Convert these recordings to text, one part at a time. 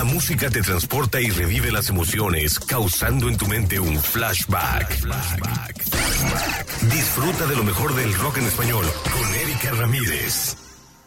La música te transporta y revive las emociones, causando en tu mente un flashback. Disfruta de lo mejor del rock en español con Erika Ramírez.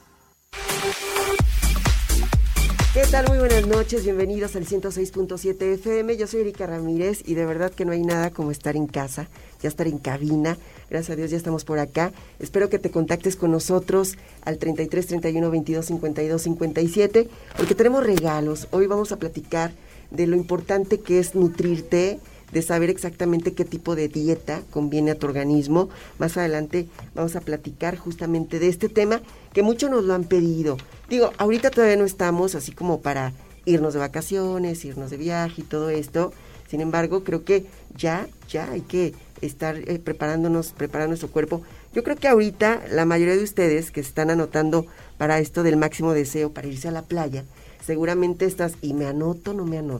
¿Qué tal? Muy buenas noches, bienvenidos al 106.7 FM. Yo soy Erika Ramírez y de verdad que no hay nada como estar en casa, ya estar en cabina. Gracias a Dios ya estamos por acá. Espero que te contactes con nosotros al 33 31 22 52 57 porque tenemos regalos. Hoy vamos a platicar de lo importante que es nutrirte, de saber exactamente qué tipo de dieta conviene a tu organismo. Más adelante vamos a platicar justamente de este tema que muchos nos lo han pedido. Digo, ahorita todavía no estamos así como para irnos de vacaciones, irnos de viaje y todo esto. Sin embargo, creo que ya hay que estar preparando nuestro cuerpo. Yo creo que ahorita la mayoría de ustedes que se están anotando para esto del máximo deseo, para irse a la playa, seguramente estás, y me anoto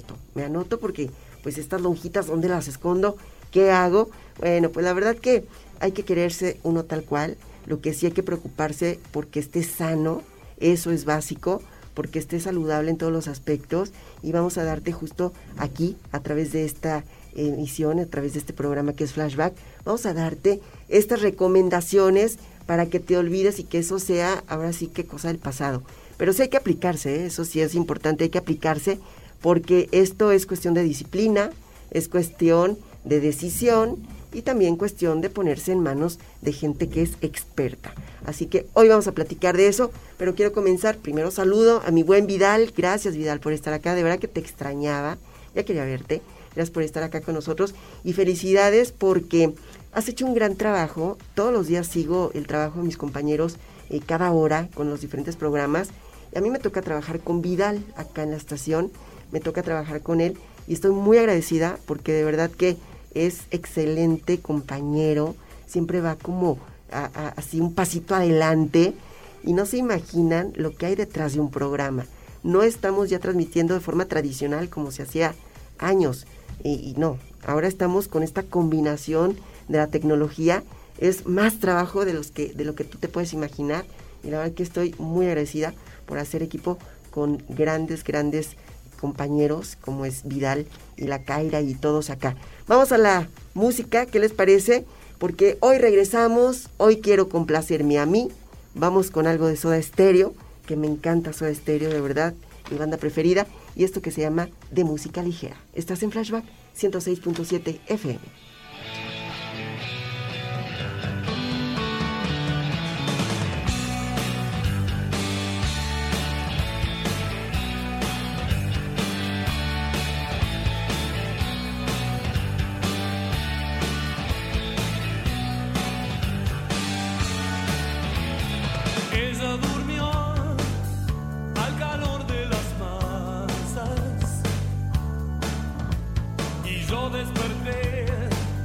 porque pues estas lonjitas, ¿dónde las escondo? ¿Qué hago? Bueno, pues la verdad que hay que quererse uno tal cual. Lo que sí hay que preocuparse porque esté sano, eso es básico, porque esté saludable en todos los aspectos. Y vamos a darte justo aquí, a través de esta emisión, a través de este programa que es Flashback, vamos a darte estas recomendaciones para que te olvides y que eso sea, ahora sí que cosa del pasado. Pero sí hay que aplicarse, eso sí es importante, hay que aplicarse, porque esto es cuestión de disciplina, es cuestión de decisión y también cuestión de ponerse en manos de gente que es experta. Así que hoy vamos a platicar de eso, pero quiero comenzar. Primero saludo a mi buen Vidal. Gracias, Vidal, por estar acá. De verdad que te extrañaba, ya quería verte. Gracias por estar acá con nosotros y felicidades porque has hecho un gran trabajo. Todos los días sigo el trabajo de mis compañeros cada hora con los diferentes programas. Y a mí me toca trabajar con Vidal acá en la estación. Me toca trabajar con él y estoy muy agradecida porque de verdad que es excelente compañero, siempre va como así un pasito adelante y no se imaginan lo que hay detrás de un programa. No estamos ya transmitiendo de forma tradicional como se hacía años y no, ahora estamos con esta combinación de la tecnología, es más trabajo de lo que tú te puedes imaginar y la verdad que estoy muy agradecida por hacer equipo con grandes compañeros como es Vidal y la Kaira y todos acá. Vamos a la música, ¿qué les parece? Porque hoy regresamos, hoy quiero complacerme a mí, vamos con algo de Soda Stereo, que me encanta Soda Stereo, de verdad, mi banda preferida, y esto que se llama De Música Ligera. Estás en Flashback 106.7 FM. Yo desperté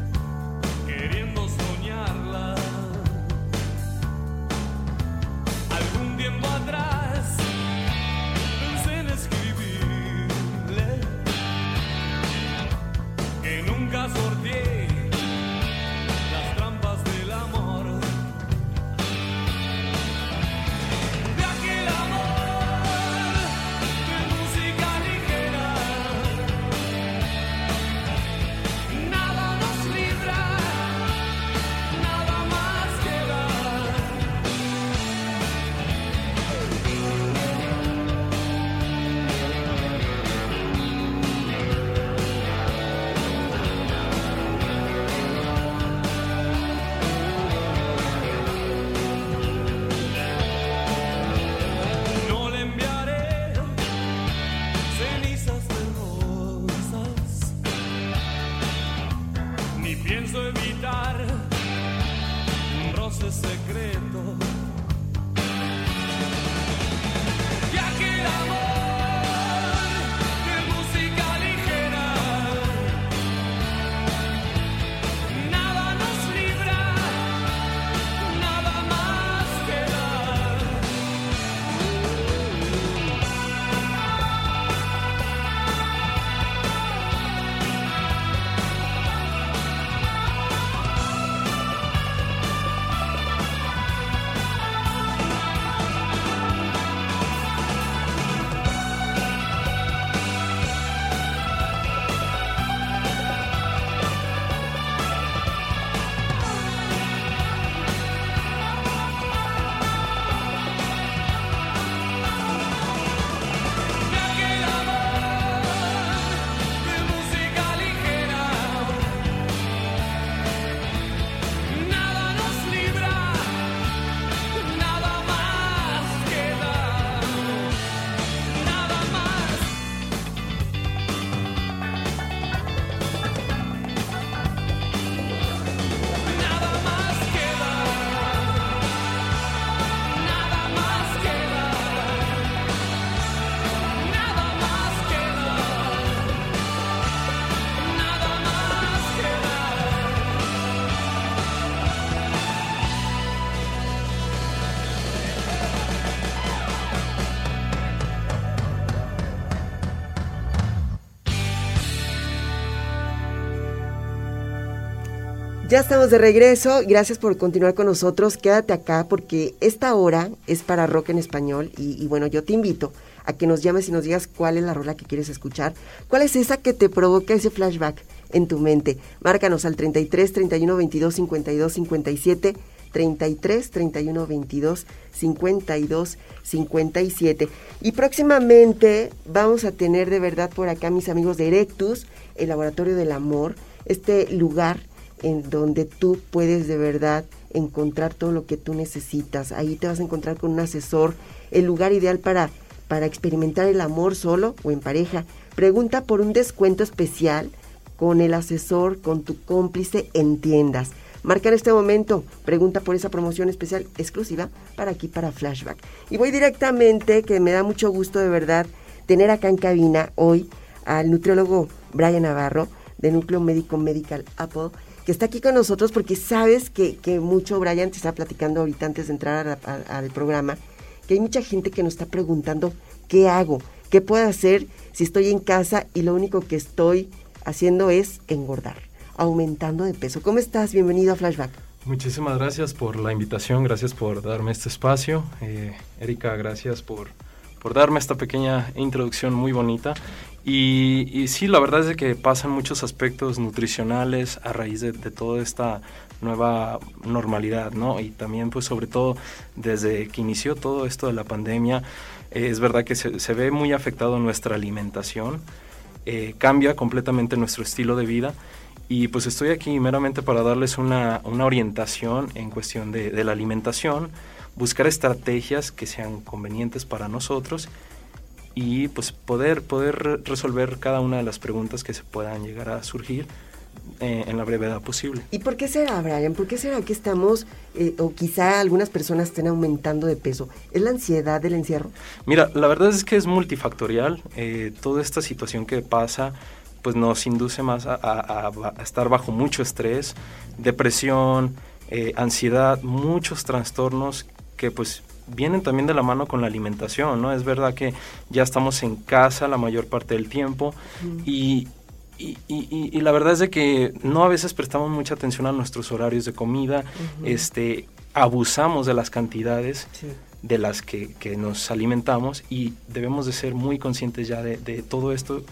Ya estamos de regreso, gracias por continuar con nosotros, quédate acá porque esta hora es para rock en español y bueno, yo te invito a que nos llames y nos digas cuál es la rola que quieres escuchar, cuál es esa que te provoca ese flashback en tu mente. Márcanos al 33 31 22 52 57, 33 31 22 52 57. Y próximamente vamos a tener de verdad por acá mis amigos de Erectus, el Laboratorio del Amor, este lugar en donde tú puedes de verdad encontrar todo lo que tú necesitas. Ahí te vas a encontrar con un asesor, el lugar ideal para experimentar el amor solo o en pareja. Pregunta por un descuento especial con el asesor, con tu cómplice en tiendas. Marca en este momento, pregunta por esa promoción especial exclusiva para aquí, para Flashback. Y voy directamente, que me da mucho gusto de verdad tener acá en cabina hoy al nutriólogo Brian Navarro, de Núcleo Médico Medical Apple, que está aquí con nosotros porque sabes que mucho, Brian, te está platicando ahorita antes de entrar al programa, que hay mucha gente que nos está preguntando ¿qué hago? ¿Qué puedo hacer si estoy en casa y lo único que estoy haciendo es engordar, aumentando de peso? ¿Cómo estás? Bienvenido a Flashback. Muchísimas gracias por la invitación, gracias por darme este espacio. Erika, gracias por darme esta pequeña introducción muy bonita. Y sí, la verdad es de que pasan muchos aspectos nutricionales a raíz de toda esta nueva normalidad, ¿no? Y también, pues, sobre todo, desde que inició todo esto de la pandemia, es verdad que se ve muy afectado nuestra alimentación, cambia completamente nuestro estilo de vida. Y pues estoy aquí meramente para darles una orientación en cuestión de la alimentación, buscar estrategias que sean convenientes para nosotros y pues poder resolver cada una de las preguntas que se puedan llegar a surgir en la brevedad posible. ¿Y por qué será, Brian? ¿Por qué será que estamos, o quizá algunas personas estén aumentando de peso? ¿Es la ansiedad del encierro? Mira, la verdad es que es multifactorial. Toda esta situación que pasa pues nos induce más a estar bajo mucho estrés, depresión, ansiedad, muchos trastornos que pues vienen también de la mano con la alimentación, ¿no? Es verdad que ya estamos en casa la mayor parte del tiempo y la verdad es de que no a veces prestamos mucha atención a nuestros horarios de comida, abusamos de las cantidades de las que nos alimentamos y debemos de ser muy conscientes ya de todo esto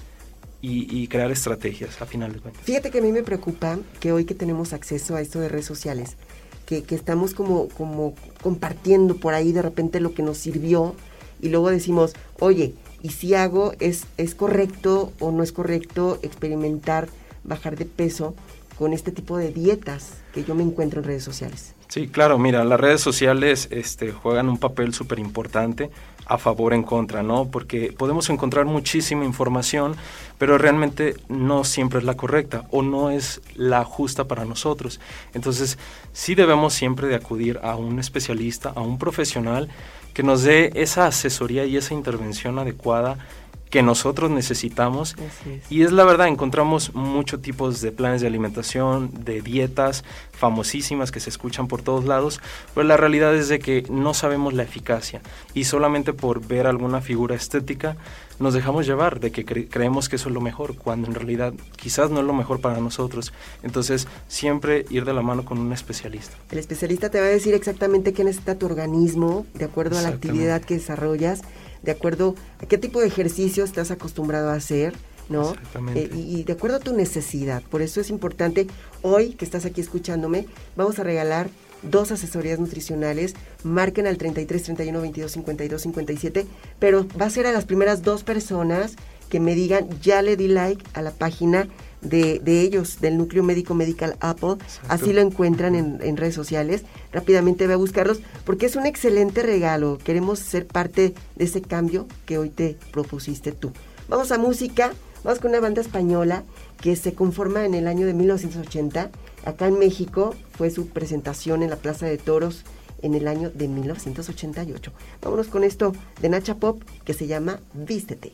y crear estrategias a final de cuentas. Fíjate que a mí me preocupa que hoy que tenemos acceso a esto de redes sociales, que estamos como compartiendo por ahí de repente lo que nos sirvió y luego decimos, oye, ¿y si hago, es correcto o no es correcto experimentar bajar de peso con este tipo de dietas que yo me encuentro en redes sociales? Sí, claro, mira, las redes sociales juegan un papel súper importante a favor o en contra, ¿no? Porque podemos encontrar muchísima información, pero realmente no siempre es la correcta o no es la justa para nosotros. Entonces, sí debemos siempre de acudir a un especialista, a un profesional que nos dé esa asesoría y esa intervención adecuada que nosotros necesitamos. Y es la verdad, encontramos muchos tipos de planes de alimentación, de dietas famosísimas que se escuchan por todos lados, pero la realidad es de que no sabemos la eficacia y solamente por ver alguna figura estética nos dejamos llevar de que creemos que eso es lo mejor, cuando en realidad quizás no es lo mejor para nosotros. Entonces, siempre ir de la mano con un especialista. El especialista te va a decir exactamente qué necesita tu organismo, de acuerdo a la actividad que desarrollas, de acuerdo a qué tipo de ejercicio estás acostumbrado a hacer, ¿no? Exactamente. Y de acuerdo a tu necesidad. Por eso es importante, hoy que estás aquí escuchándome, vamos a regalar 2 asesorías nutricionales. Marquen al 33 31 22 52 57, pero va a ser a las primeras 2 personas que me digan, ya le di like a la página de ellos, del Núcleo Médico Medical Apple. Exacto. Así lo encuentran en redes sociales. Rápidamente ve a buscarlos porque es un excelente regalo. Queremos ser parte de ese cambio que hoy te propusiste tú. Vamos a música, vamos con una banda española que se conforma en el año de 1980. Acá en México fue su presentación en la Plaza de Toros en el año de 1988. Vámonos con esto de Nacha Pop que se llama Vístete.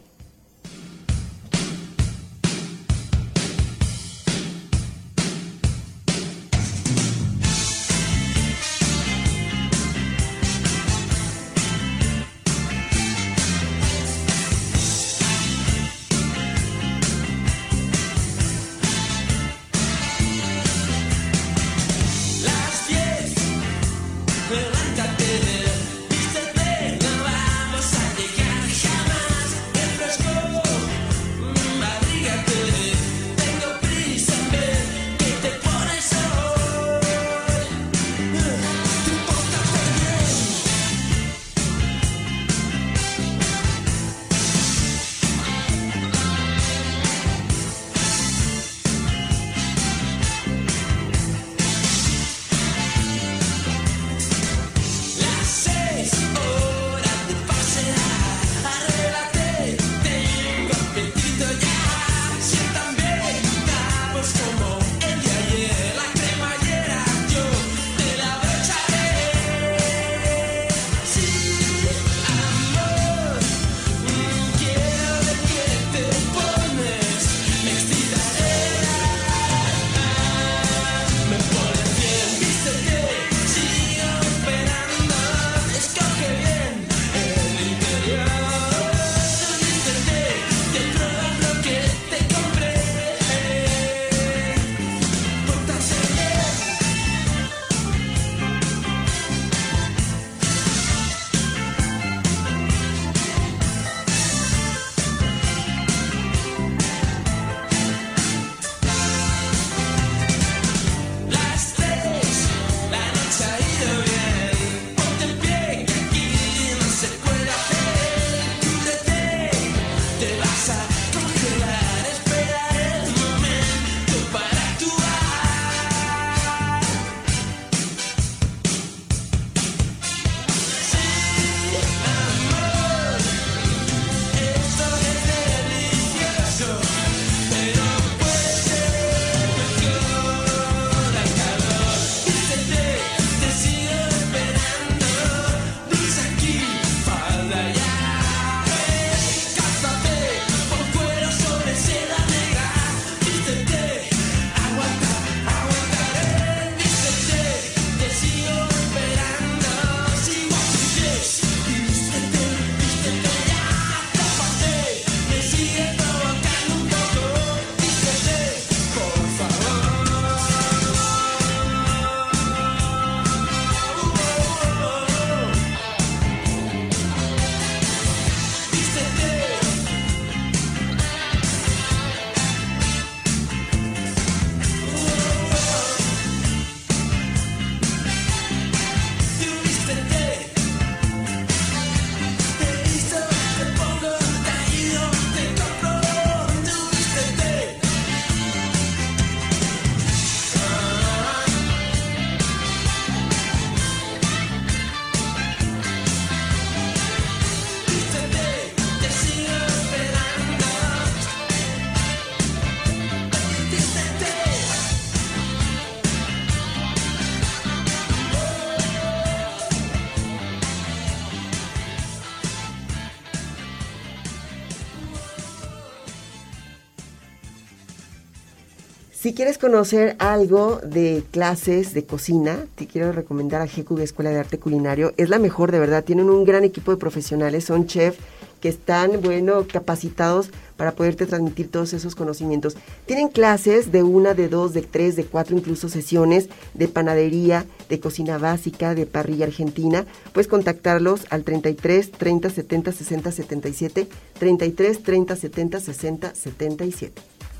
Si quieres conocer algo de clases de cocina, te quiero recomendar a GQB Escuela de Arte Culinario. Es la mejor, de verdad. Tienen un gran equipo de profesionales, son chefs que están, capacitados para poderte transmitir todos esos conocimientos. Tienen clases de 1, de 2, de 3, de 4, incluso sesiones de panadería, de cocina básica, de parrilla argentina. Puedes contactarlos al 33 30 70 60 77, 33 30 70 60 77.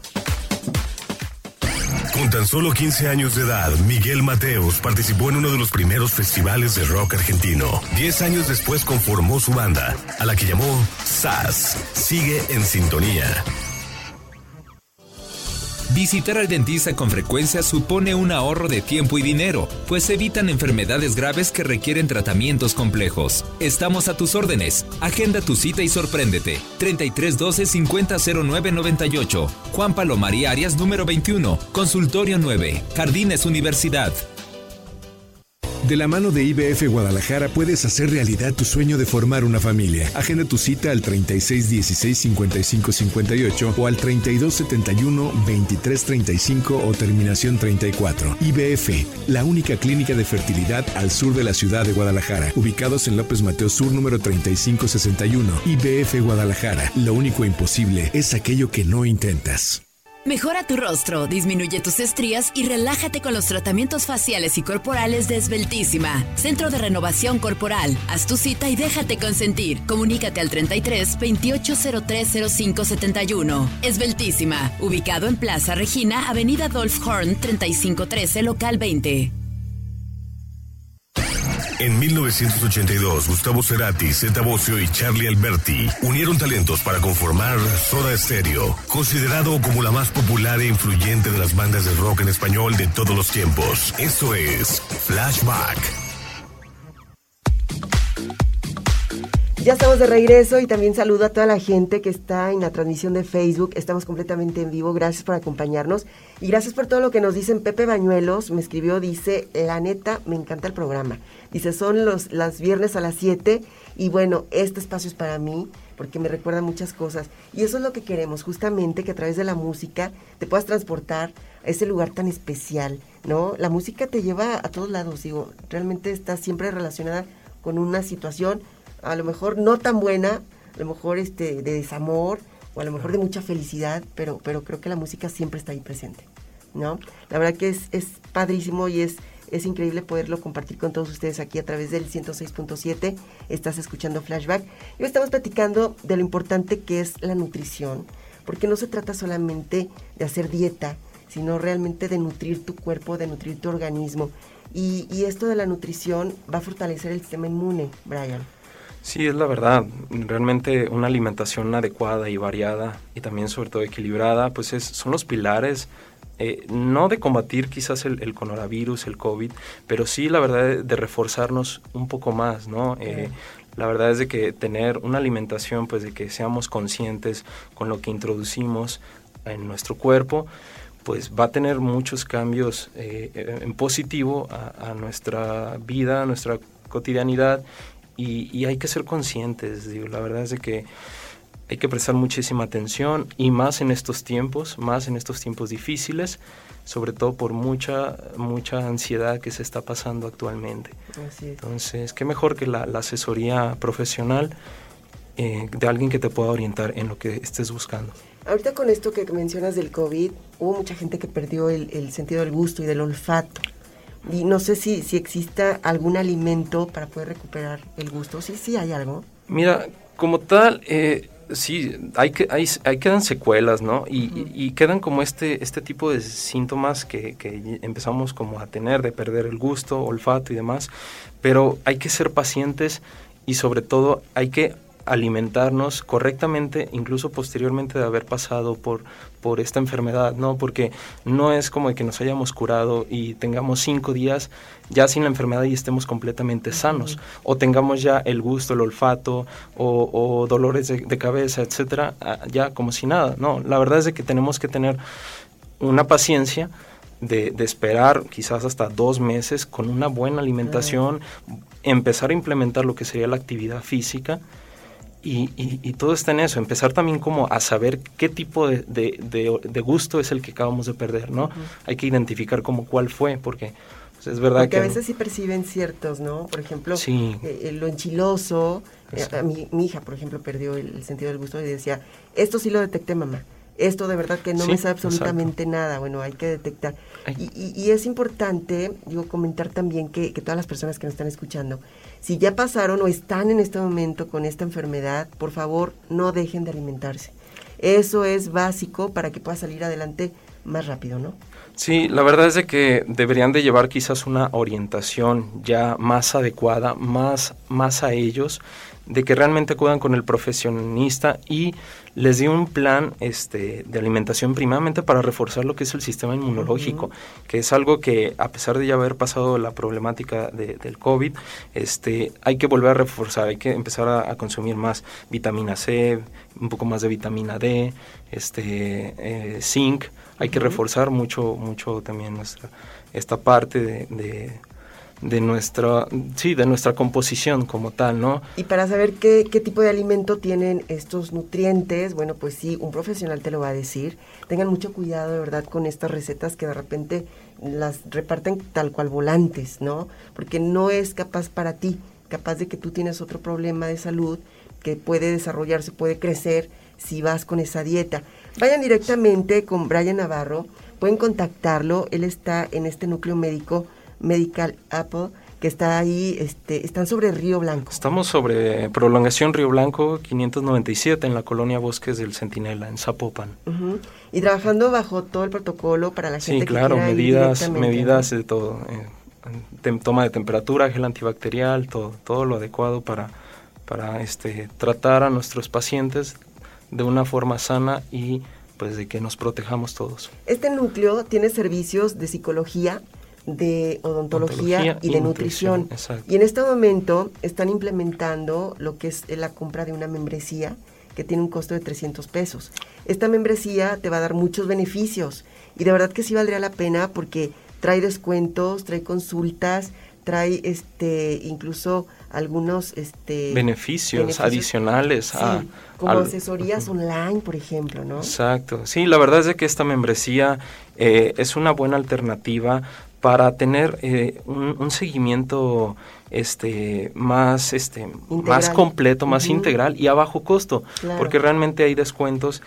Con tan solo 15 años de edad, Miguel Mateos participó en uno de los primeros festivales de rock argentino. 10 años después conformó su banda, a la que llamó SAS. Sigue en sintonía. Visitar al dentista con frecuencia supone un ahorro de tiempo y dinero, pues evitan enfermedades graves que requieren tratamientos complejos. Estamos a tus órdenes. Agenda tu cita y sorpréndete. 33 12 50 09 98. Juan Palomarí Arias, número 21. Consultorio 9. Jardines Universidad. De la mano de IBF Guadalajara puedes hacer realidad tu sueño de formar una familia. Agenda tu cita al 36 16 55 58 o al 32 71 23 35 o terminación 34. IBF, la única clínica de fertilidad al sur de la ciudad de Guadalajara. Ubicados en López Mateos Sur, número 3561. IBF Guadalajara, lo único imposible es aquello que no intentas. Mejora tu rostro, disminuye tus estrías y relájate con los tratamientos faciales y corporales de Esbeltísima. Centro de Renovación Corporal. Haz tu cita y déjate consentir. Comunícate al 33 28 03 05 71. Esbeltísima. Ubicado en Plaza Regina, Avenida Dolph Horn, 3513, local 20. En 1982, Gustavo Cerati, Zeta Bosio y Charlie Alberti unieron talentos para conformar Soda Stereo, considerado como la más popular e influyente de las bandas de rock en español de todos los tiempos. Esto es Flashback. Ya estamos de regreso y también saludo a toda la gente que está en la transmisión de Facebook. Estamos completamente en vivo. Gracias por acompañarnos y gracias por todo lo que nos dicen. Pepe Bañuelos me escribió, dice, la neta, me encanta el programa. Dice, son los viernes a las 7 y bueno, este espacio es para mí porque me recuerda muchas cosas. Y eso es lo que queremos, justamente, que a través de la música te puedas transportar a ese lugar tan especial, ¿no? La música te lleva a todos lados, digo, realmente está siempre relacionada con una situación a lo mejor no tan buena, a lo mejor de desamor, o a lo mejor de mucha felicidad, pero creo que la música siempre está ahí presente, ¿no? La verdad que es padrísimo y es increíble poderlo compartir con todos ustedes aquí a través del 106.7, estás escuchando Flashback, y hoy estamos platicando de lo importante que es la nutrición, porque no se trata solamente de hacer dieta, sino realmente de nutrir tu cuerpo, de nutrir tu organismo, y esto de la nutrición va a fortalecer el sistema inmune, Brian. Sí, es la verdad. Realmente una alimentación adecuada y variada y también sobre todo equilibrada, pues son los pilares, no de combatir quizás el coronavirus, el COVID, pero sí la verdad de reforzarnos un poco más, ¿no? La verdad es de que tener una alimentación, pues de que seamos conscientes con lo que introducimos en nuestro cuerpo, pues va a tener muchos cambios en positivo a nuestra vida, a nuestra cotidianidad. Y hay que ser conscientes, digo, la verdad es de que hay que prestar muchísima atención y más en estos tiempos difíciles, sobre todo por mucha ansiedad que se está pasando actualmente. Así es. Entonces, qué mejor que la asesoría profesional de alguien que te pueda orientar en lo que estés buscando. Ahorita con esto que mencionas del COVID, hubo mucha gente que perdió el sentido del gusto y del olfato. Y no sé si exista algún alimento para poder recuperar el gusto. Sí, hay algo. Mira, como tal, sí, ahí quedan secuelas, ¿no? Y quedan como este tipo de síntomas que empezamos como a tener, de perder el gusto, olfato y demás. Pero hay que ser pacientes y sobre todo hay que alimentarnos correctamente, incluso posteriormente de haber pasado por esta enfermedad, ¿no? Porque no es como de que nos hayamos curado y tengamos 5 días ya sin la enfermedad y estemos completamente sanos, o tengamos ya el gusto, el olfato, o dolores de cabeza, etcétera, ya como si nada, ¿no? La verdad es de que tenemos que tener una paciencia de esperar quizás hasta 2 meses con una buena alimentación, empezar a implementar lo que sería la actividad física, Y todo está en eso, empezar también como a saber qué tipo de gusto es el que acabamos de perder, ¿no? Hay que identificar como cuál fue, porque pues, es verdad porque a veces sí perciben ciertos, ¿no? Por ejemplo, sí. Lo enchiloso, a mi hija, por ejemplo, perdió el sentido del gusto y decía, esto sí lo detecté, mamá. Esto de verdad que no me sabe absolutamente nada. Bueno, hay que detectar. Y es importante, comentar también que todas las personas que nos están escuchando, si ya pasaron o están en este momento con esta enfermedad, por favor, no dejen de alimentarse. Eso es básico para que pueda salir adelante más rápido, ¿no? Sí, la verdad es de que deberían de llevar quizás una orientación ya más adecuada, más a ellos, de que realmente acudan con el profesionista y les dé un plan de alimentación primeramente para reforzar lo que es el sistema inmunológico, que es algo que a pesar de ya haber pasado la problemática del COVID, hay que volver a reforzar, hay que empezar a consumir más vitamina C, un poco más de vitamina D, zinc, hay que reforzar mucho también esta parte de nuestra composición como tal, ¿no? Y para saber qué tipo de alimento tienen estos nutrientes, bueno, pues sí, un profesional te lo va a decir. Tengan mucho cuidado, de verdad, con estas recetas que de repente las reparten tal cual volantes, ¿no? Porque no es capaz para ti, capaz de que tú tienes otro problema de salud que puede desarrollarse, puede crecer si vas con esa dieta. Vayan directamente con Brian Navarro, pueden contactarlo, él está en este núcleo médico Medical Apple, que está ahí, están sobre Río Blanco. Estamos sobre Prolongación Río Blanco 597 en la colonia Bosques del Centinela, en Zapopan. Y trabajando bajo todo el protocolo para la gente que quiera medidas ¿no? de todo, toma de temperatura, gel antibacterial, todo lo adecuado para tratar a nuestros pacientes de una forma sana y pues de que nos protejamos todos. Este núcleo tiene servicios de psicología, de odontología y de nutrición. Y en este momento están implementando lo que es la compra de una membresía que tiene un costo de 300 pesos. Esta membresía te va a dar muchos beneficios y de verdad que sí valdría la pena porque trae descuentos, trae consultas, trae incluso algunos beneficios adicionales como asesorías online, por ejemplo, ¿no? Exacto. Sí, la verdad es de que esta membresía es una buena alternativa para tener un seguimiento más completo, más integral y a bajo costo, porque realmente hay descuentos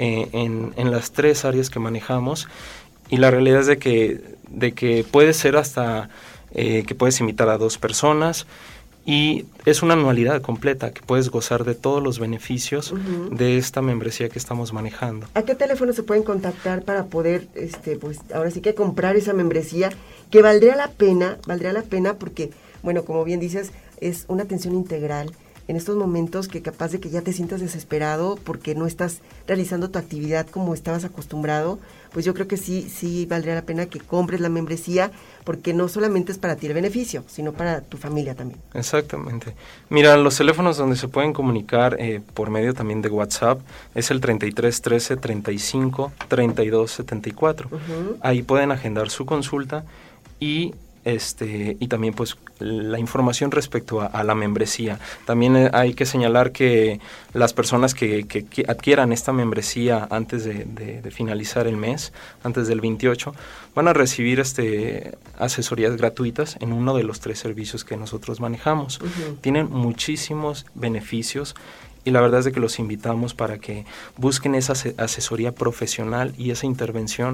en las 3 áreas que manejamos y la realidad es de que puede ser hasta que puedes invitar a 2 personas y es una anualidad completa que puedes gozar de todos los beneficios de esta membresía que estamos manejando. ¿A qué teléfono se pueden contactar para poder, pues ahora sí que comprar esa membresía que valdría la pena porque, bueno, como bien dices, es una atención integral en estos momentos que capaz de que ya te sientas desesperado porque no estás realizando tu actividad como estabas acostumbrado, pues yo creo que sí valdría la pena que compres la membresía porque no solamente es para ti el beneficio, sino para tu familia también. Exactamente. Mira, los teléfonos donde se pueden comunicar por medio también de WhatsApp es el 33 13 35 32 74. Ahí pueden agendar su consulta y también pues la información respecto a la membresía. También hay que señalar que las personas que adquieran esta membresía antes de finalizar el mes, antes del 28, van a recibir asesorías gratuitas en uno de los 3 servicios que nosotros manejamos. Tienen muchísimos beneficios y la verdad es de que los invitamos para que busquen esa asesoría profesional y esa intervención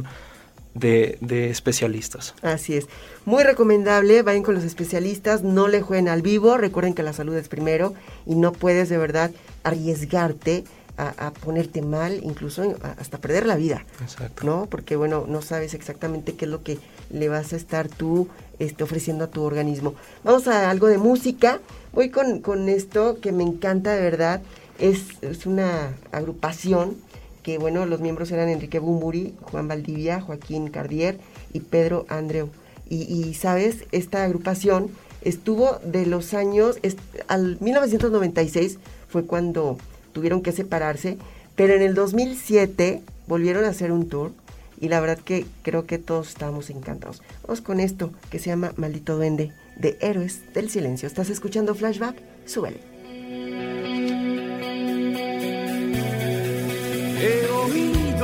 de especialistas. Así es, muy recomendable, vayan con los especialistas, no le jueguen al vivo, recuerden que la salud es primero y no puedes de verdad arriesgarte a ponerte mal, incluso hasta perder la vida. Exacto. ¿No? Porque bueno, no sabes exactamente qué es lo que le vas a estar tú ofreciendo a tu organismo. Vamos a algo de música, voy con esto que me encanta de verdad, es una agrupación que bueno, los miembros eran Enrique Bunbury, Juan Valdivia, Joaquín Cardier y Pedro Andreu. Y sabes, esta agrupación estuvo de los años, al 1996 fue cuando tuvieron que separarse, pero en el 2007 volvieron a hacer un tour y la verdad que creo que todos estábamos encantados. Vamos con esto que se llama Maldito Duende, de Héroes del Silencio. ¿Estás escuchando Flashback? Súbele.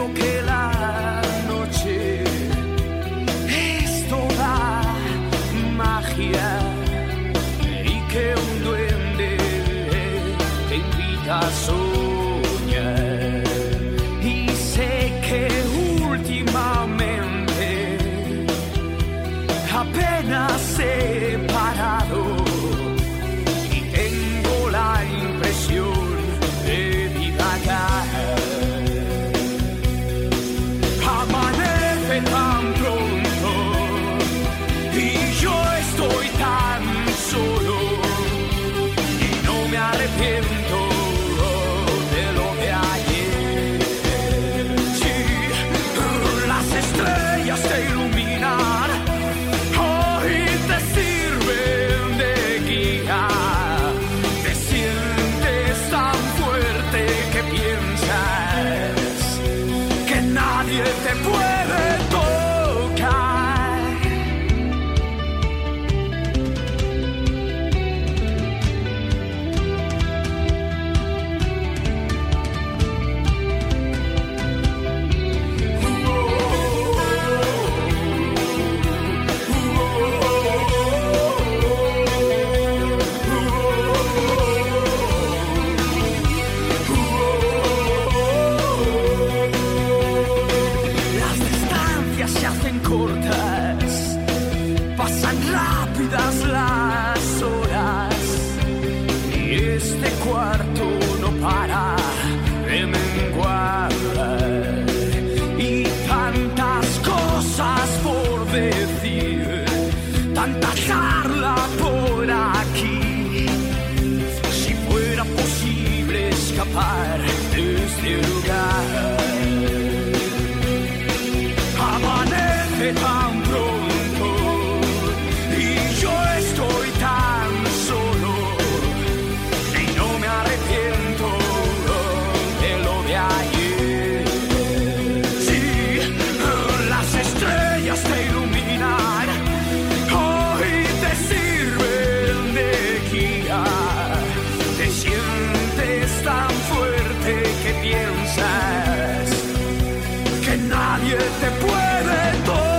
Creo que la noche es toda magia y que un duende te invita a soñar. Y sé que últimamente apenas he parado y tengo la impresión de divagar. Amanece tan pronto y yo estoy tan solo y no me arrepiento de lo de ayer. Sí, las estrellas te iluminan, hoy te sirven de guía. Te sientes tan fuerte que piensas que nadie te puede tocar. Las distancias se hacen cortas, pasan rápidas las horas y este cuarto no para de menguar. Y tantas cosas por decir, tanta charla por aquí. Si fuera posible escapar de este lugar. Amanece tan pronto y yo estoy tan solo y no me arrepiento de lo de ayer. Sí, las estrellas te iluminan, hoy te sirven de guía. Te sientes tan fuerte que piensas que nadie te puede tocar.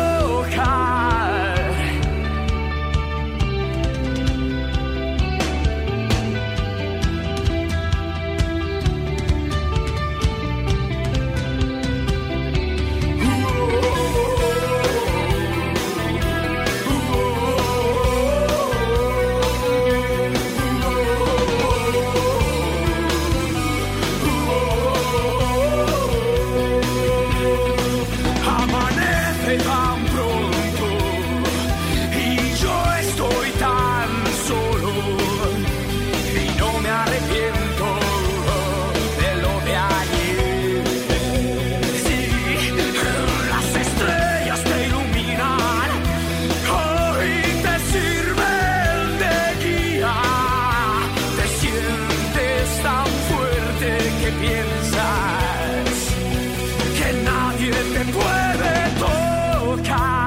Amanece tan pronto y yo estoy tan solo y no me arrepiento de lo de ayer. Sí, las estrellas te iluminan, hoy te sirven de guía. Te sientes tan fuerte que piensas que nadie te puede tocar.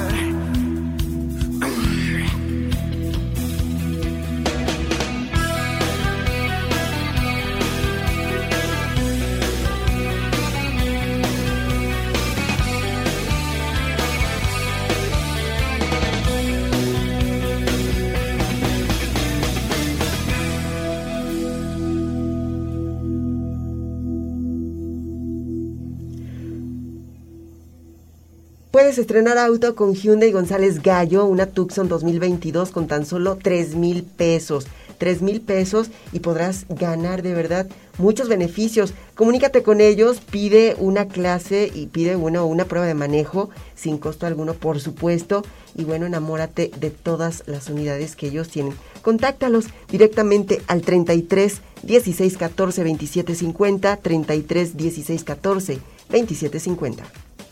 Puedes estrenar auto con Hyundai González Gallo, una Tucson 2022 con tan solo 3,000 pesos. 3,000 pesos y podrás ganar de verdad muchos beneficios. Comunícate con ellos, pide una clase y pide una prueba de manejo sin costo alguno, por supuesto. Y bueno, enamórate de todas las unidades que ellos tienen. Contáctalos directamente al 33 16 14 27 50, 33 16 14 27 50.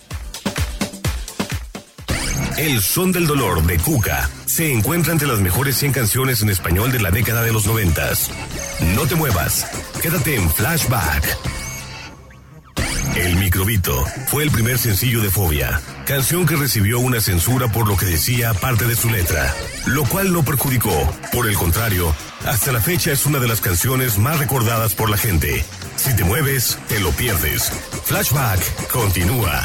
El Son del Dolor de Cuca se encuentra entre las mejores 100 canciones en español de la década de los 90s. No te muevas, quédate en Flashback. El Microbito fue el primer sencillo de Fobia, canción que recibió una censura por lo que decía parte de su letra, lo cual no perjudicó. Por el contrario, hasta la fecha es una de las canciones más recordadas por la gente. Si te mueves, te lo pierdes. Flashback continúa.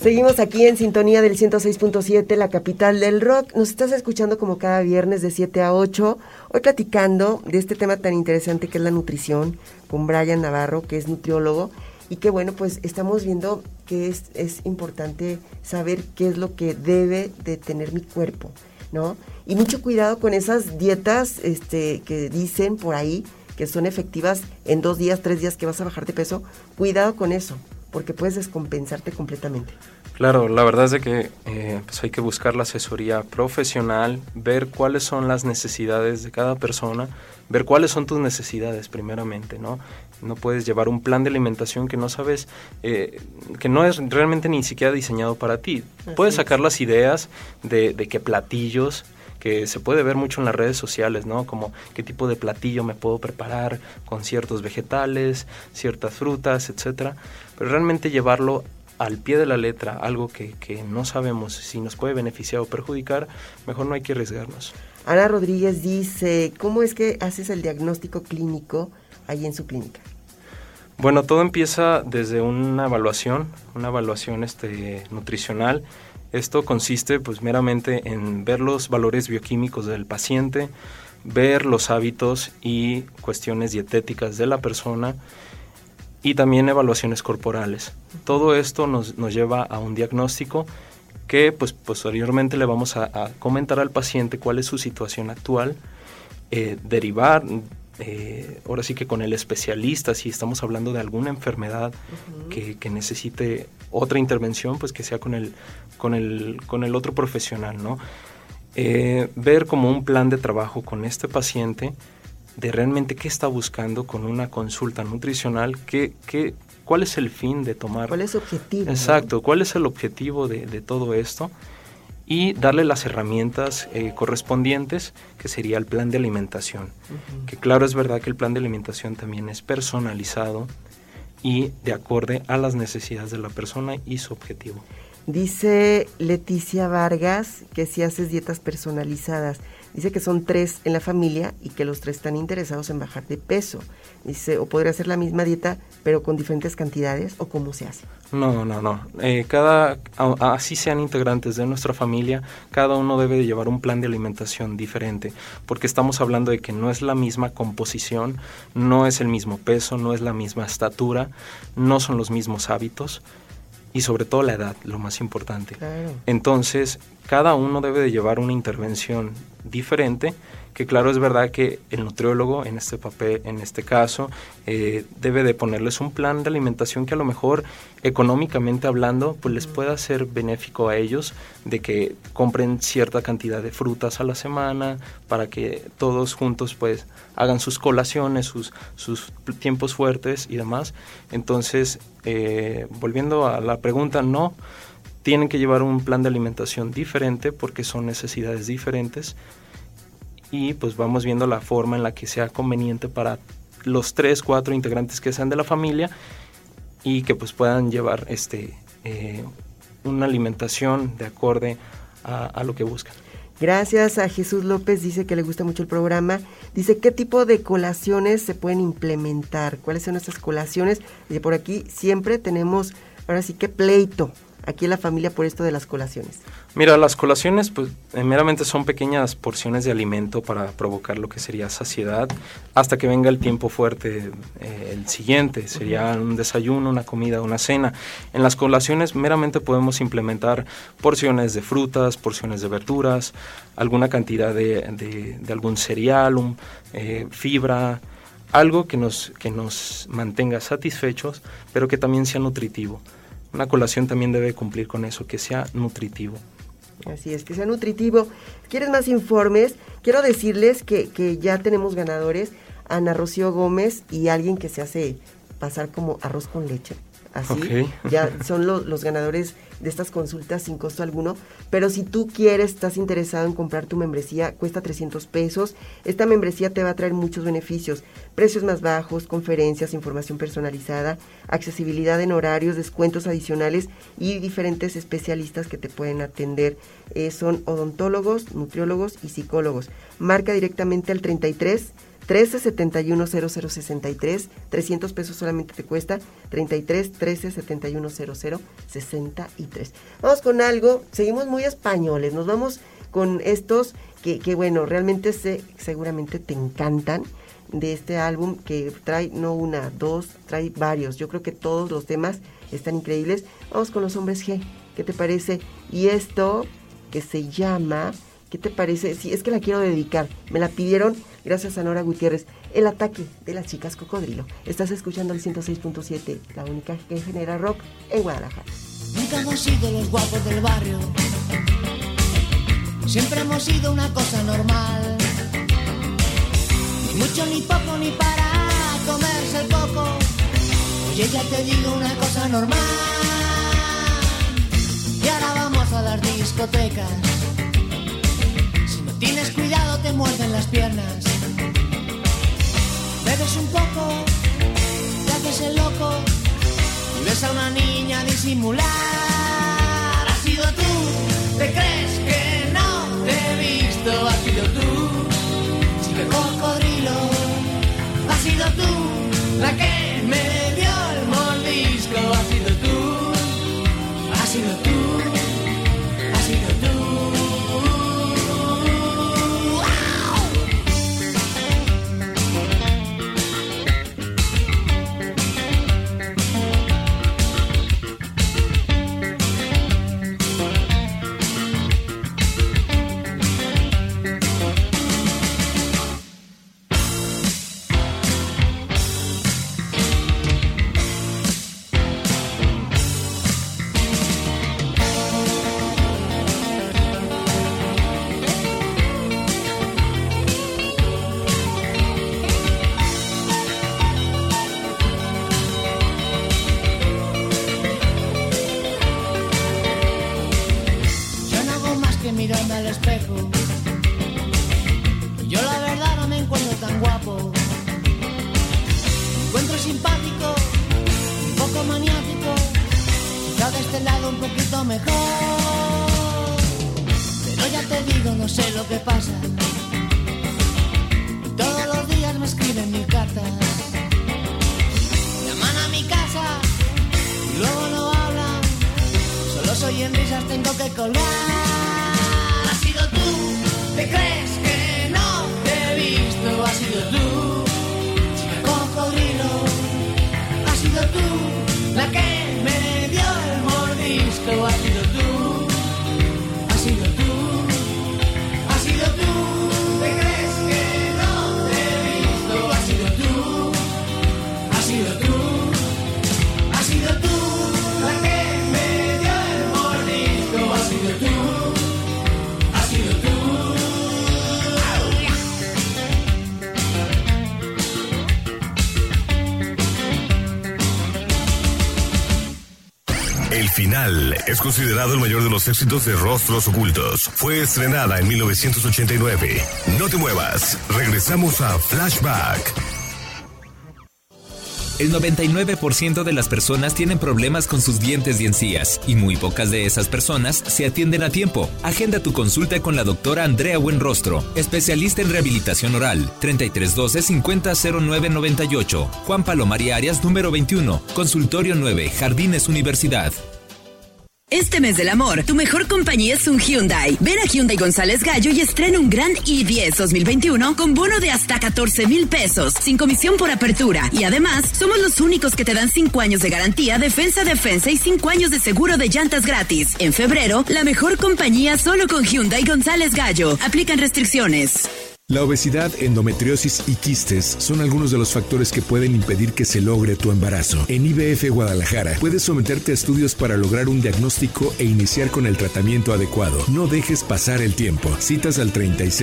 Seguimos aquí en sintonía del 106.7, la capital del rock. Nos estás escuchando como cada viernes de 7 a 8. Hoy platicando de este tema tan interesante que es la nutrición con Brian Navarro, que es nutriólogo. Y que bueno, pues estamos viendo que es importante saber qué es lo que debe de tener mi cuerpo, ¿no? Y mucho cuidado con esas dietas que dicen por ahí que son efectivas en 2 días, 3 días que vas a bajar de peso. Cuidado con eso, porque puedes descompensarte completamente. Claro, la verdad es de que pues hay que buscar la asesoría profesional, ver cuáles son las necesidades de cada persona, ver cuáles son tus necesidades primeramente, ¿no? No puedes llevar un plan de alimentación que no sabes, que no es realmente ni siquiera diseñado para ti. Puedes sacar las ideas de qué platillos, que se puede ver mucho en las redes sociales, ¿no? Como qué tipo de platillo me puedo preparar con ciertos vegetales, ciertas frutas, etcétera. Pero realmente llevarlo al pie de la letra, algo que no sabemos si nos puede beneficiar o perjudicar, mejor no hay que arriesgarnos. Ana Rodríguez dice, ¿cómo es que haces el diagnóstico clínico ahí en su clínica? Bueno, todo empieza desde una evaluación nutricional. Esto consiste pues meramente en ver los valores bioquímicos del paciente, ver los hábitos y cuestiones dietéticas de la persona y también evaluaciones corporales. Todo esto nos lleva a un diagnóstico que pues posteriormente le vamos a comentar al paciente cuál es su situación actual, derivar ahora sí que con el especialista, si estamos hablando de alguna enfermedad que necesite otra intervención, pues que sea con el otro profesional, ¿no? Ver como un plan de trabajo con este paciente de realmente qué está buscando con una consulta nutricional, cuál es el fin de tomar. ¿Cuál es su objetivo? Exacto, ¿no? ¿Cuál es el objetivo de todo esto? Y darle las herramientas correspondientes, que sería el plan de alimentación. Que claro, es verdad que el plan de alimentación también es personalizado y de acorde a las necesidades de la persona y su objetivo. Dice Leticia Vargas que si haces dietas personalizadas, dice que son 3 en la familia y que los 3 están interesados en bajar de peso. Dice, o podría ser la misma dieta, pero con diferentes cantidades, o cómo se hace. No. Así sean integrantes de nuestra familia, cada uno debe de llevar un plan de alimentación diferente, porque estamos hablando de que no es la misma composición, no es el mismo peso, no es la misma estatura, no son los mismos hábitos. Y sobre todo la edad, lo más importante. Claro. Entonces, cada uno debe de llevar una intervención diferente, que claro, es verdad que el nutriólogo, en este caso, debe de ponerles un plan de alimentación que a lo mejor, económicamente hablando, pues les pueda ser benéfico a ellos, de que compren cierta cantidad de frutas a la semana, para que todos juntos pues hagan sus colaciones, sus tiempos fuertes y demás. Entonces, volviendo a la pregunta, no, tienen que llevar un plan de alimentación diferente porque son necesidades diferentes y pues vamos viendo la forma en la que sea conveniente para los 3, 4 integrantes que sean de la familia y que pues puedan llevar una alimentación de acorde a lo que buscan. Gracias a Jesús López, dice que le gusta mucho el programa. Dice, ¿qué tipo de colaciones se pueden implementar? ¿Cuáles son nuestras colaciones? Dice, por aquí siempre tenemos, ahora sí que pleito, aquí en la familia por esto de las colaciones. Mira, las colaciones pues meramente son pequeñas porciones de alimento para provocar lo que sería saciedad hasta que venga el tiempo fuerte, el siguiente, sería un desayuno, una comida, una cena. En las colaciones meramente podemos implementar porciones de frutas, porciones de verduras, alguna cantidad de algún cereal, fibra, algo que nos mantenga satisfechos, pero que también sea nutritivo. Una colación también debe cumplir con eso, que sea nutritivo. Así es, que sea nutritivo. ¿Quieres más informes? Quiero decirles que ya tenemos ganadores, Ana Rocío Gómez y alguien que se hace pasar como arroz con leche. Así, okay. Ya son los ganadores de estas consultas sin costo alguno, pero si tú estás interesado en comprar tu membresía, cuesta 300 pesos, esta membresía te va a traer muchos beneficios, precios más bajos, conferencias, información personalizada, accesibilidad en horarios, descuentos adicionales y diferentes especialistas que te pueden atender, son odontólogos, nutriólogos y psicólogos. Marca directamente al 33 13-71-0063, 300 pesos solamente te cuesta, 33-13-71-0063. Vamos con algo, seguimos muy españoles, nos vamos con estos que bueno, realmente seguramente te encantan, de este álbum que trae no una, dos, trae varios. Yo creo que todos los temas están increíbles. Vamos con los Hombres G, ¿qué te parece? Y esto que se llama, ¿qué te parece? Sí, es que la quiero dedicar, me la pidieron gracias a Nora Gutiérrez, El ataque de las chicas cocodrilo. Estás escuchando el 106.7, la única que genera rock en Guadalajara. Nunca hemos sido los guapos del barrio, siempre hemos sido una cosa normal. Ni mucho, ni poco, ni para comerse el coco. Oye, ya te digo una cosa normal. Y ahora vamos a las discotecas. Si no tienes cuidado te muerden las piernas. Bebes un poco, te haces el loco y ves a una niña disimular. Has sido tú, te crees que no te he visto. Has sido tú, chica cocodrilo. Has sido tú, la que me dio el mordisco. Has sido tú, has sido tú, has sido tú. Es considerado el mayor de los éxitos de Rostros Ocultos. Fue estrenada en 1989. No te muevas, regresamos a Flashback. El 99% de las personas tienen problemas con sus dientes y encías, y muy pocas de esas personas se atienden a tiempo. Agenda tu consulta con la doctora Andrea Buenrostro, especialista en rehabilitación oral, 3312-500998, Juan Palomaria Arias, número 21, Consultorio 9, Jardines Universidad. Este mes del amor, tu mejor compañía es un Hyundai. Ven a Hyundai González Gallo y estrena un Grand i10 2021 con bono de hasta 14,000 pesos, sin comisión por apertura. Y además, somos los únicos que te dan 5 años de garantía, defensa y 5 años de seguro de llantas gratis. En febrero, la mejor compañía solo con Hyundai González Gallo. Aplican restricciones. La obesidad, endometriosis y quistes son algunos de los factores que pueden impedir que se logre tu embarazo. En IVF Guadalajara puedes someterte a estudios para lograr un diagnóstico e iniciar con el tratamiento adecuado. No dejes pasar el tiempo. Citas al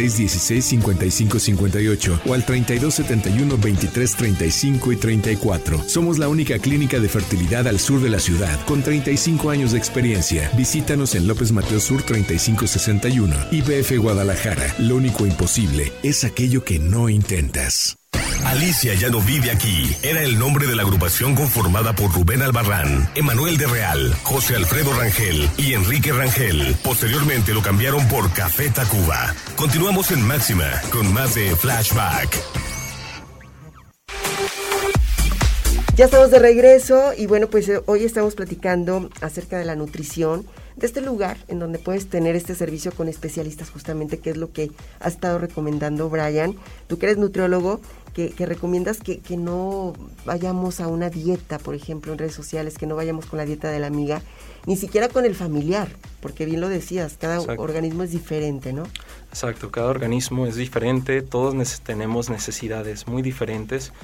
3616-5558 o al 3271-2335 y 34. Somos la única clínica de fertilidad al sur de la ciudad, con 35 años de experiencia. Visítanos en López Mateos Sur 3561. IVF Guadalajara. Lo único imposible es aquello que no intentas. Alicia ya no vive aquí. Era el nombre de la agrupación conformada por Rubén Albarrán, Emanuel de Real, José Alfredo Rangel y Enrique Rangel. Posteriormente lo cambiaron por Café Tacuba. Continuamos en Máxima con más de Flashback. Ya estamos de regreso y bueno, pues hoy estamos platicando acerca de la nutrición, de este lugar en donde puedes tener este servicio con especialistas justamente, que es lo que ha estado recomendando Brian. Tú que eres nutriólogo, que recomiendas que no vayamos a una dieta, por ejemplo, en redes sociales, que no vayamos con la dieta de la amiga, ni siquiera con el familiar, porque bien lo decías, cada organismo es diferente, ¿no? Exacto, cada organismo es diferente, todos tenemos necesidades muy diferentes.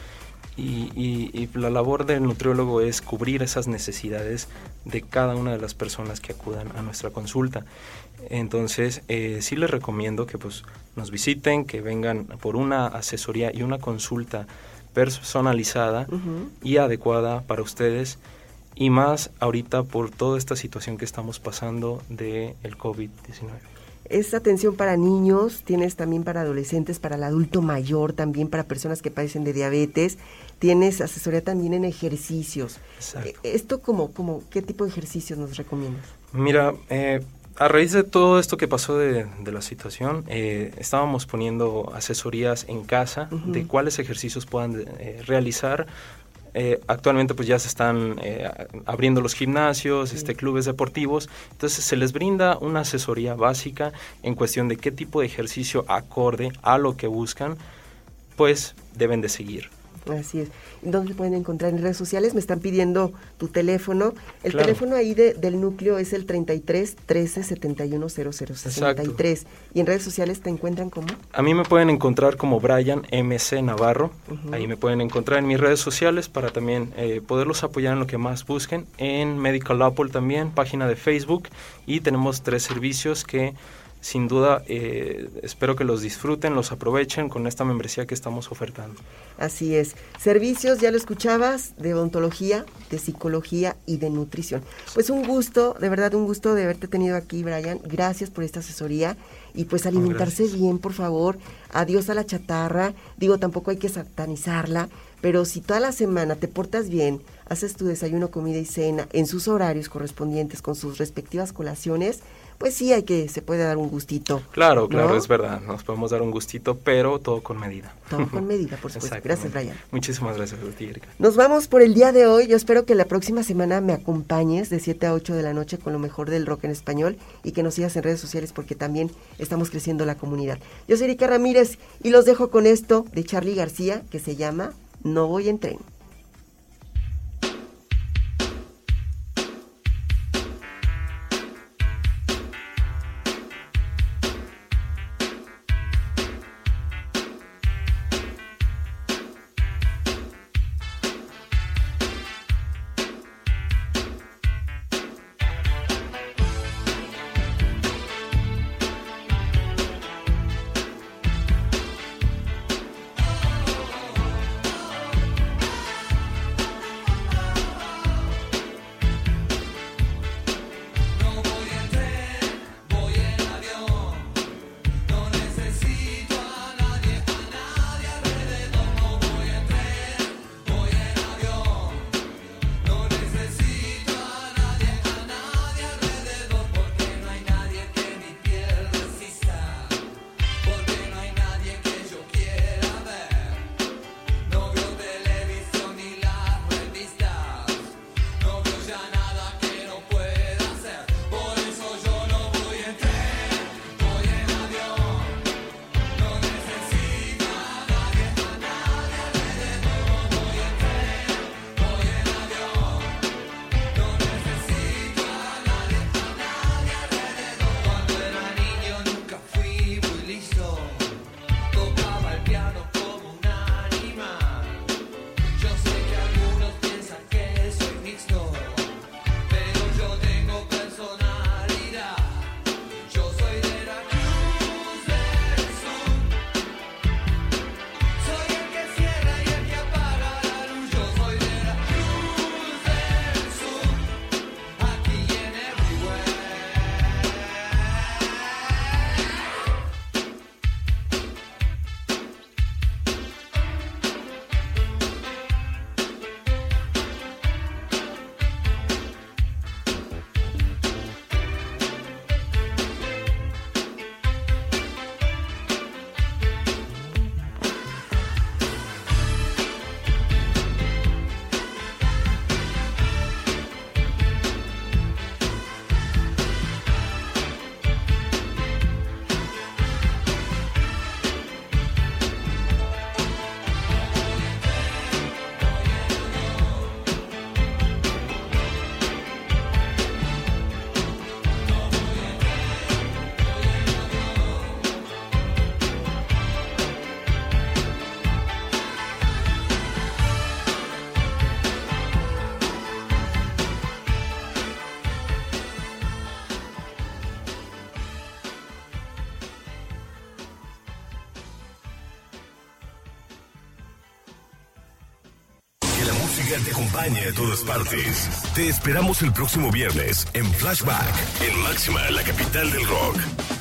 Y la labor del nutriólogo es cubrir esas necesidades de cada una de las personas que acudan a nuestra consulta. Entonces, sí les recomiendo que pues, nos visiten, que vengan por una asesoría y una consulta personalizada y adecuada para ustedes, y más ahorita por toda esta situación que estamos pasando del COVID-19. Es atención para niños, tienes también para adolescentes, para el adulto mayor, también para personas que padecen de diabetes, tienes asesoría también en ejercicios. Exacto. ¿Esto qué tipo de ejercicios nos recomiendas? Mira, a raíz de todo esto que pasó de la situación, estábamos poniendo asesorías en casa de cuáles ejercicios puedan realizar. Actualmente pues ya se están abriendo los gimnasios, clubes deportivos, entonces se les brinda una asesoría básica en cuestión de qué tipo de ejercicio acorde a lo que buscan, pues deben de seguir. Así es. ¿Dónde pueden encontrar? En redes sociales me están pidiendo tu teléfono. El claro. teléfono ahí del núcleo es el 33 13 71 00 63. ¿Y en redes sociales te encuentran cómo? A mí me pueden encontrar como Brian MC Navarro. Ahí me pueden encontrar en mis redes sociales para también poderlos apoyar en lo que más busquen. En Medical Apple también, página de Facebook. Y tenemos 3 servicios que sin duda espero que los disfruten, los aprovechen con esta membresía que estamos ofertando. Así es. Servicios, ya lo escuchabas, de odontología, de psicología y de nutrición. Pues un gusto, de verdad un gusto de haberte tenido aquí, Brian. Gracias por esta asesoría y pues alimentarse bien, por favor. Adiós a la chatarra. Digo, tampoco hay que satanizarla, pero si toda la semana te portas bien, haces tu desayuno, comida y cena en sus horarios correspondientes con sus respectivas colaciones, pues sí se puede dar un gustito. Claro, ¿no? es verdad, nos podemos dar un gustito, pero todo con medida. Todo con medida, por supuesto. Gracias, Brian. Muchísimas gracias a ti, Erika. Nos vamos por el día de hoy. Yo espero que la próxima semana me acompañes de 7 a 8 de la noche con lo mejor del rock en español y que nos sigas en redes sociales porque también estamos creciendo la comunidad. Yo soy Erika Ramírez y los dejo con esto de Charly García que se llama No voy en tren. música te acompaña a todas partes. Te esperamos el próximo viernes en Flashback, en Máxima, la capital del rock.